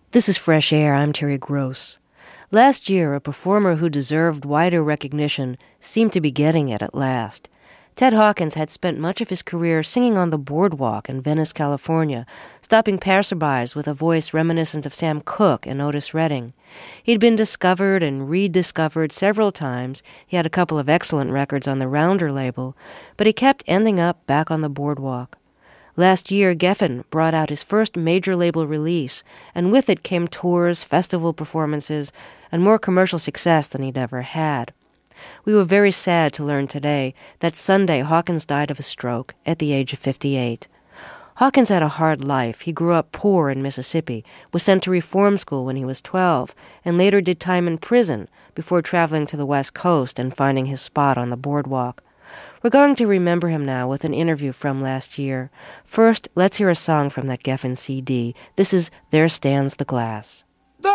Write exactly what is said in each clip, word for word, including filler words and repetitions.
This is Fresh Air. I'm Terry Gross. Last year, a performer who deserved wider recognition seemed to be getting it at last. Ted Hawkins had spent much of his career singing on the boardwalk in Venice, California, stopping passerbys with a voice reminiscent of Sam Cooke and Otis Redding. He'd been discovered and rediscovered several times. He had a couple of excellent records on the Rounder label, but he kept ending up back on the boardwalk. Last year, Geffen brought out his first major label release, and with it came tours, festival performances, and more commercial success than he'd ever had. We were very sad to learn today that Sunday Hawkins died of a stroke at the age of fifty-eight. Hawkins had a hard life. He grew up poor in Mississippi, was sent to reform school when he was twelve, and later did time in prison before traveling to the West Coast and finding his spot on the boardwalk. We're going to remember him now with an interview from last year. First, let's hear a song from that Geffen C D. This is There Stands the Glass. There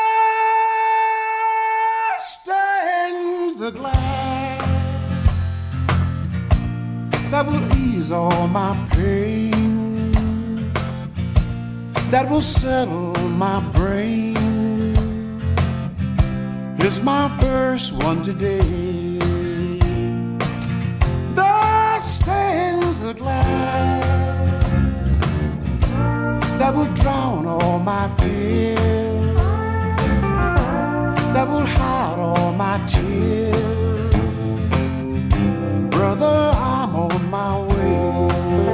stands the glass that will ease all my pain, that will settle my brain. It's my first one today. There stands the glass that will drown all my fears, that will hide all my tears. Brother, I'm on my way.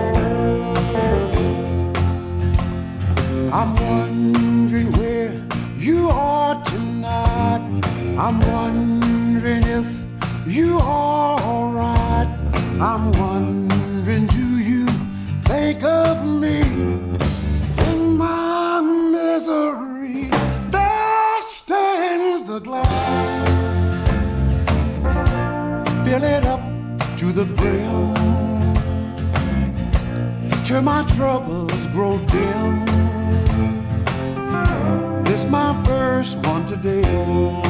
I'm wondering where you are tonight. I'm wondering if you are alright. I'm wondering, do you think of me in my misery? There stands the glass, fill it up to the brim, till my troubles grow dim. This my first one today.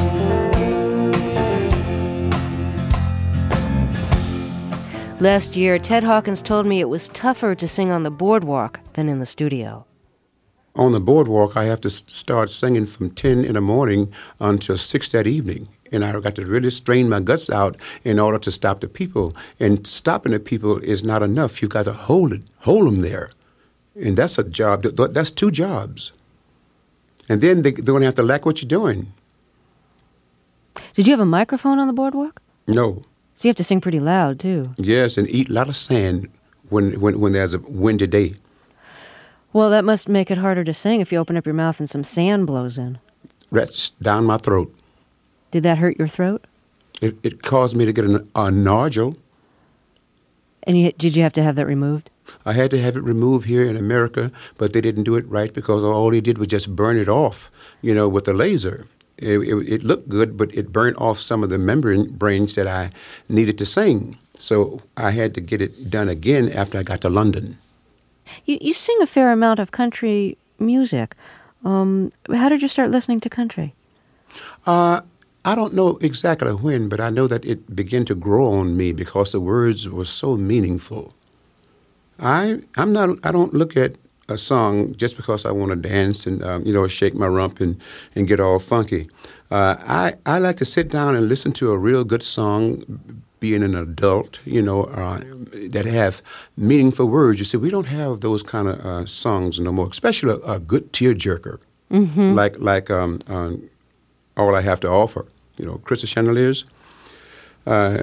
Last year, Ted Hawkins told me it was tougher to sing on the boardwalk than in the studio. On the boardwalk, I have to start singing from ten in the morning until six that evening. And I got to really strain my guts out in order to stop the people. And stopping the people is not enough. You got to hold it, hold them there. And that's a job. That's two jobs. And then they, they're going to have to like what you're doing. Did you have a microphone on the boardwalk? No. So you have to sing pretty loud, too. Yes, and eat a lot of sand when, when, when there's a windy day. Well, that must make it harder to sing if you open up your mouth and some sand blows in. That's down my throat. Did that hurt your throat? It, it caused me to get a, a nodule. And you, did you have to have that removed? I had to have it removed here in America, but they didn't do it right because all they did was just burn it off, you know, with a laser. It, it, it looked good, but it burned off some of the membranes that I needed to sing. So I had to get it done again after I got to London. You, you sing a fair amount of country music. Um, how did you start listening to country? Uh, I don't know exactly when, but I know that it began to grow on me because the words were so meaningful. I I'm not. I don't look at a song just because I want to dance and um, you know shake my rump and, and get all funky. Uh, I I like to sit down and listen to a real good song, being an adult, you know, uh, that have meaningful words. You see, we don't have those kind of uh, songs no more, especially a, a good tearjerker, mm-hmm. like like um, um, All I Have to Offer, you know, Krista Chandeliers. Uh,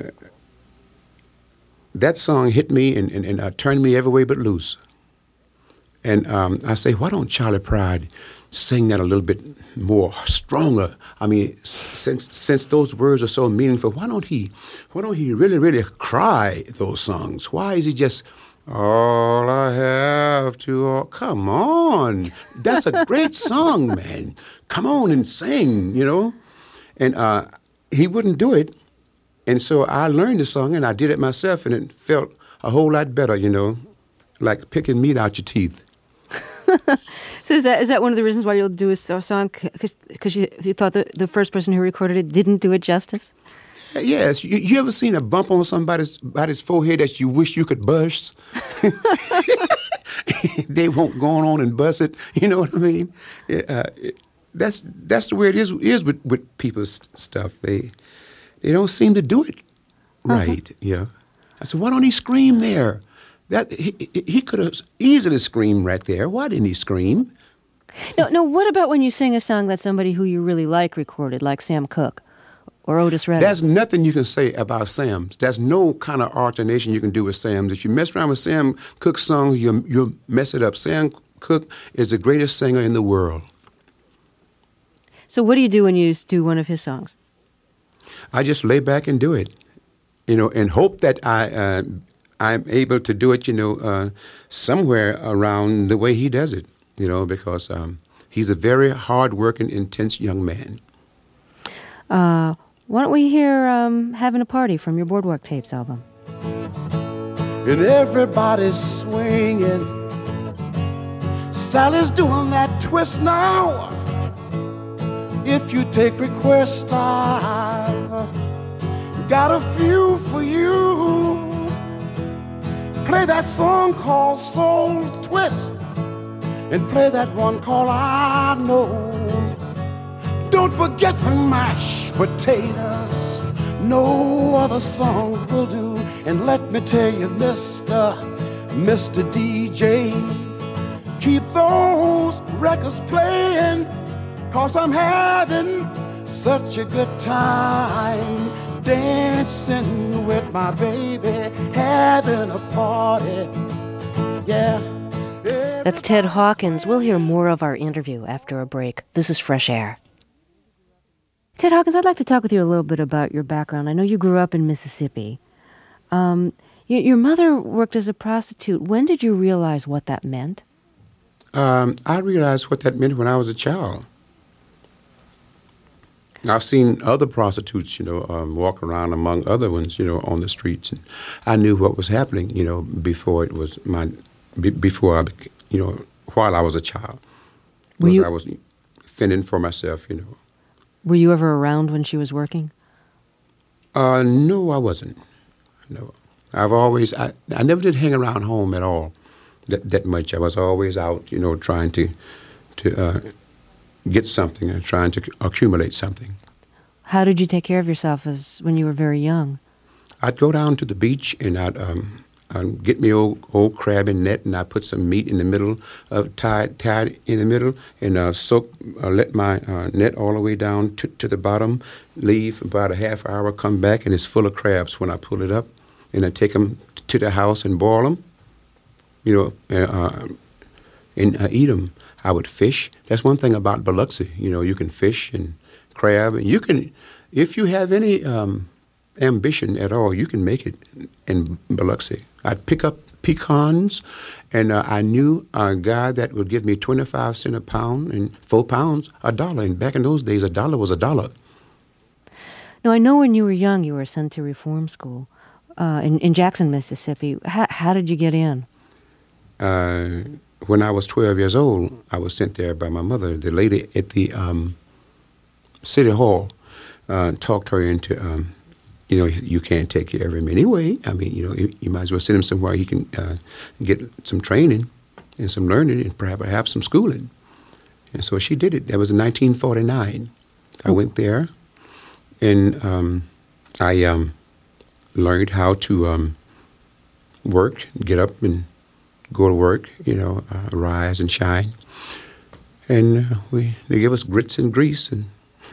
that song hit me and, and, and uh, turned me every way but loose. And um, I say, why don't Charley Pride sing that a little bit more stronger? I mean, since since those words are so meaningful, why don't he why don't he really really cry those songs? Why is he just all I have to? Oh, come on, that's a great song, man. Come on and sing, you know. And uh, he wouldn't do it, and so I learned the song and I did it myself, and it felt a whole lot better, you know, like picking meat out your teeth. So is that is that one of the reasons why you'll do a song? Because you, you thought the, the first person who recorded it didn't do it justice? Yes. You, you ever seen a bump on somebody's, somebody's forehead that you wish you could bust? they won't go on and bust it. You know what I mean? Uh, it, that's that's the way it is is with, with people's stuff. They they don't seem to do it right. Uh-huh. You know. I said, why don't he scream there? That he he could have easily screamed right there. Why didn't he scream? No, no. What about when you sing a song that somebody who you really like recorded, like Sam Cooke or Otis Redding? There's nothing you can say about Sam's. There's no kind of alternation you can do with Sam's. If you mess around with Sam Cooke's songs, you you'll mess it up. Sam Cooke is the greatest singer in the world. So what do you do when you do one of his songs? I just lay back and do it, you know, and hope that I uh, I'm able to do it, you know, uh, somewhere around the way he does it, you know, because um, he's a very hard-working, intense young man. Uh, why don't we hear um, Having a Party from your Boardwalk Tapes album? And everybody's swinging. Sally's doing that twist now. If you take requests, I've got a few for you. Play that song called Soul Twist and play that one called I Know. Don't forget the mashed potatoes. No other songs will do. And let me tell you, Mister Mister D J, keep those records playing, 'cause I'm having such a good time dancing with my baby, having a party, yeah. That's Ted Hawkins. We'll hear more of our interview after a break. This is Fresh Air. Ted Hawkins, I'd like to talk with you a little bit about your background. I know you grew up in Mississippi. Um, your, your mother worked as a prostitute. When did you realize what that meant? Um, I realized what that meant when I was a child. I've seen other prostitutes, you know, um, walk around among other ones, you know, on the streets, and I knew what was happening, you know, before it was my, be, before I, you know, while I was a child. Were you, I was fending for myself, you know. Were you ever around when she was working? Uh, no, I wasn't. No, I've always, I, I never did hang around home at all, that that much. I was always out, you know, trying to, to. Uh, get something and trying to accumulate something. How did you take care of yourself as when you were very young? I'd go down to the beach and I'd, um, I'd get me old old crab and net, and I'd put some meat in the middle of tied tied in the middle, and uh, soak uh, let my uh, net all the way down to, to the bottom. Leave about a half hour, come back, and it's full of crabs when I pull it up, and I take them to the house and boil them. You know, uh, and uh, eat them. I would fish. That's one thing about Biloxi. You know, you can fish and crab. And you can, if you have any um, ambition at all, you can make it in Biloxi. I'd pick up pecans, and uh, I knew a guy that would give me twenty-five cents a pound, and four pounds, a dollar. And back in those days, a dollar was a dollar. Now, I know when you were young, you were sent to reform school uh, in, in Jackson, Mississippi. How, how did you get in? Uh... When I was twelve years old, I was sent there by my mother. The lady at the um, city hall uh, talked her into, um, you know, you can't take care of him anyway. I mean, you know, you, you might as well send him somewhere he can uh, get some training and some learning and perhaps have some schooling. And so she did it. That was in nineteen forty-nine. I went there, and um, I um, learned how to um, work, get up and go to work, you know, uh, rise and shine. And uh, we they give us grits and grease and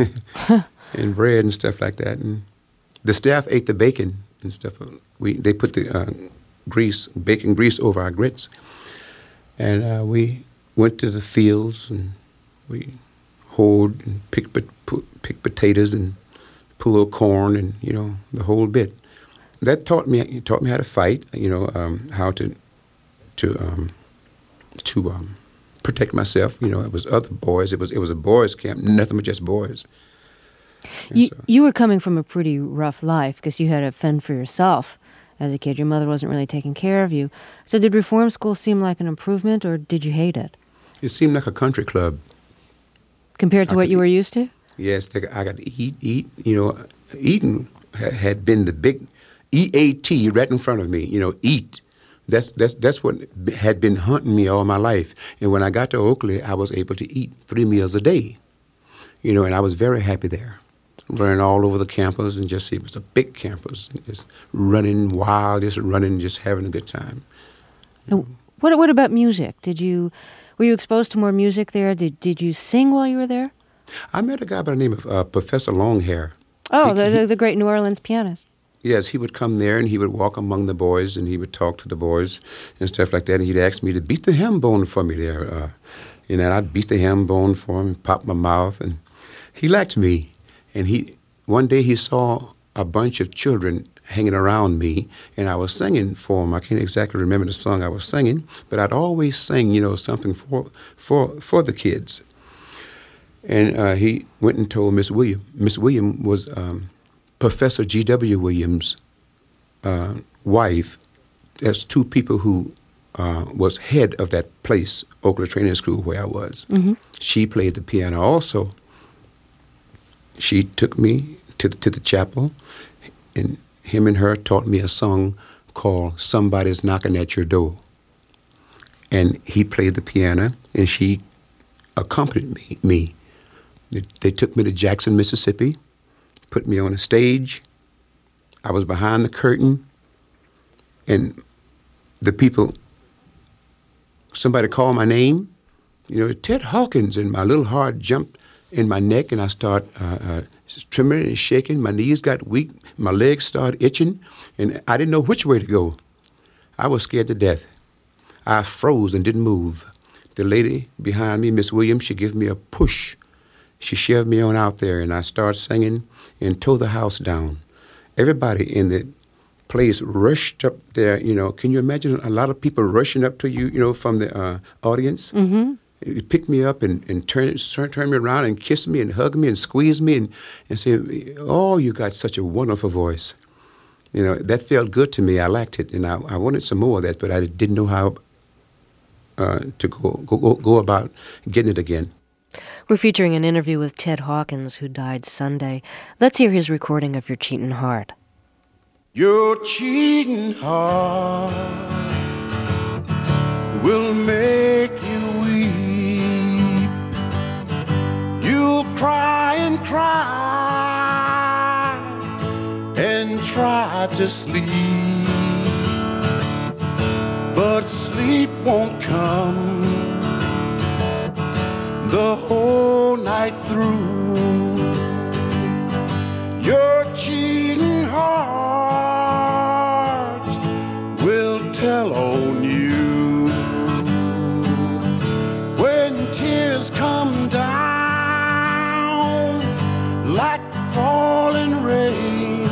and bread and stuff like that. And the staff ate the bacon and stuff. We They put the uh, grease, bacon grease over our grits. And uh, we went to the fields and we hoed and picked, picked potatoes and pulled corn and, you know, the whole bit. That taught me, it taught me how to fight, you know, um, how to to um, to um, protect myself. You know, it was other boys. It was it was a boys' camp, nothing but just boys. You, so, you were coming from a pretty rough life because you had to fend for yourself as a kid. Your mother wasn't really taking care of you. So did reform school seem like an improvement, or did you hate it? It seemed like a country club. Compared to I what you eat. were used to? Yes, they, I got to eat, eat. You know, eating had been the big E A T right in front of me. You know, eat. That's that's that's what had been hunting me all my life. And when I got to Oakley, I was able to eat three meals a day. You know, and I was very happy there, running all over the campus, and just it was a big campus, and just running wild, just running, just having a good time. Now, what what about music? Did you were you exposed to more music there? Did did you sing while you were there? I met a guy by the name of uh, Professor Longhair. Oh, he, the, he, the the great New Orleans pianist. Yes, he would come there and he would walk among the boys and he would talk to the boys and stuff like that. And he'd ask me to beat the ham bone for me there, uh, you know. And I'd beat the ham bone for him, and pop my mouth, and he liked me. And he one day he saw a bunch of children hanging around me, and I was singing for him. I can't exactly remember the song I was singing, but I'd always sing, you know, something for for for the kids. And uh, he went and told Miss William. Miss William was um, Professor G W Williams' uh, wife. That's two people who uh, was head of that place, Oakley Training School, where I was. Mm-hmm. She played the piano also. She took me to the, to the chapel, and him and her taught me a song called "Somebody's Knocking at Your Door." And he played the piano, and she accompanied me. me. They, they took me to Jackson, Mississippi, put me on a stage. I was behind the curtain, and the people, somebody called my name, you know, Ted Hawkins, and my little heart jumped in my neck, and I start uh, uh, trembling and shaking. My knees got weak. My legs started itching, and I didn't know which way to go. I was scared to death. I froze and didn't move. The lady behind me, Miss Williams, she gave me a push. She shoved me on out there, and I started singing and tore the house down. Everybody in the place rushed up there. You know, can you imagine a lot of people rushing up to you, you know, from the uh, audience? Mm-hmm. He picked me up and, and turned turn, turn me around and kissed me and hugged me and squeezed me and, and said, "Oh, you got such a wonderful voice." You know, that felt good to me. I liked it, and I, I wanted some more of that, but I didn't know how uh, to go, go, go about getting it again. We're featuring an interview with Ted Hawkins, who died Sunday. Let's hear his recording of Your Cheatin' Heart. Your cheating heart will make you weep. You'll cry and cry and try to sleep, but sleep won't come the whole night through. Your cheating heart will tell on you when tears come down like falling rain.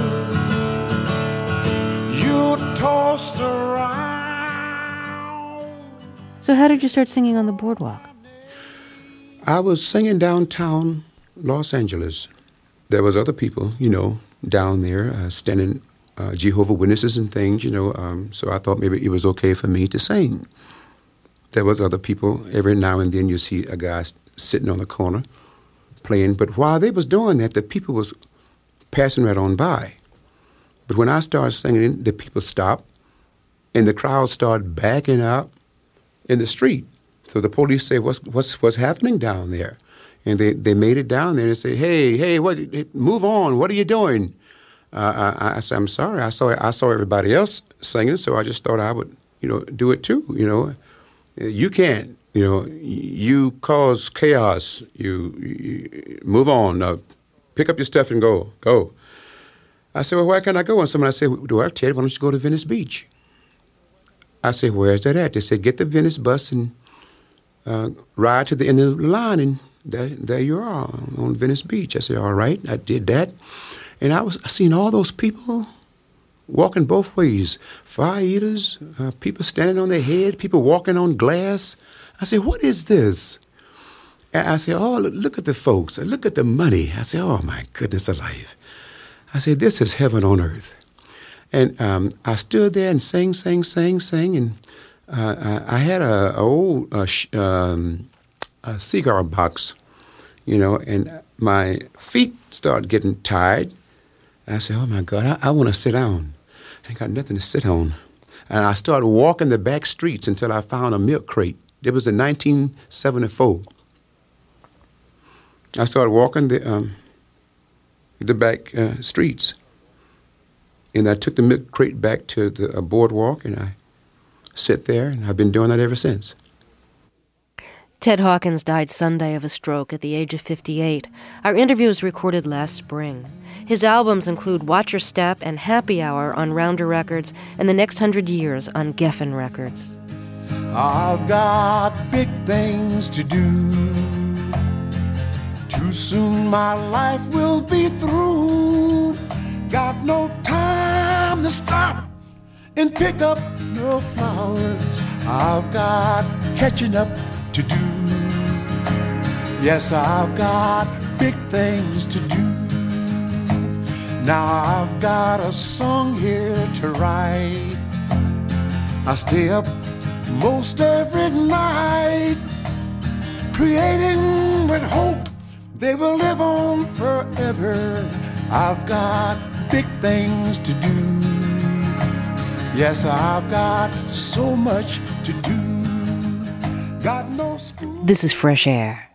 You're tossed around. So how did you start singing on the boardwalk? I was singing downtown Los Angeles. There was other people, you know, down there uh, standing, uh, Jehovah's Witnesses and things, you know, um, so I thought maybe it was okay for me to sing. There was other people. Every now and then you see a guy sitting on the corner playing, but while they was doing that, the people was passing right on by. But when I started singing, the people stopped, and the crowd started backing up in the street. So the police say, what's what's what's happening down there? And they, they made it down there and say, hey, hey, what? Move on. What are you doing? Uh, I, I said, I'm sorry. I saw I saw everybody else singing, so I just thought I would, you know, do it too. You know, you can't. You know, you cause chaos. You, you move on. Uh, pick up your stuff and go. Go. I said, well, where can I go? And somebody said, well, Ted, why don't you go to Venice Beach? I said, where's that at? They said, get the Venice bus and Uh, ride to the end of the line, and there, there you are on Venice Beach. I said, all right, I did that. And I was I seen all those people walking both ways, fire eaters, uh, people standing on their head, people walking on glass. I said, what is this? And I said, oh, look, look at the folks. Look at the money. I said, oh, my goodness alive. I said, this is heaven on earth. And um, I stood there and sang, sang, sang, sang, and Uh, I had a, a old uh, sh- um, a cigar box, you know, and my feet started getting tired. I said, oh, my God, I, I want to sit down. I ain't got nothing to sit on. And I started walking the back streets until I found a milk crate. It was in nineteen seventy-four. I started walking the um, the back uh, streets. And I took the milk crate back to the uh, boardwalk, and I sit there, and I've been doing that ever since. Ted Hawkins died Sunday of a stroke at the age of fifty-eight. Our interview was recorded last spring. His albums include Watch Your Step and Happy Hour on Rounder Records and The Next Hundred Years on Geffen Records. I've got big things to do. Too soon my life will be through. Got no time to stop and pick up your flowers. I've got catching up to do. Yes, I've got big things to do. Now I've got a song here to write. I stay up most every night, creating with hope they will live on forever. I've got big things to do. Yes, I've got so much to do. Got no school. This is Fresh Air.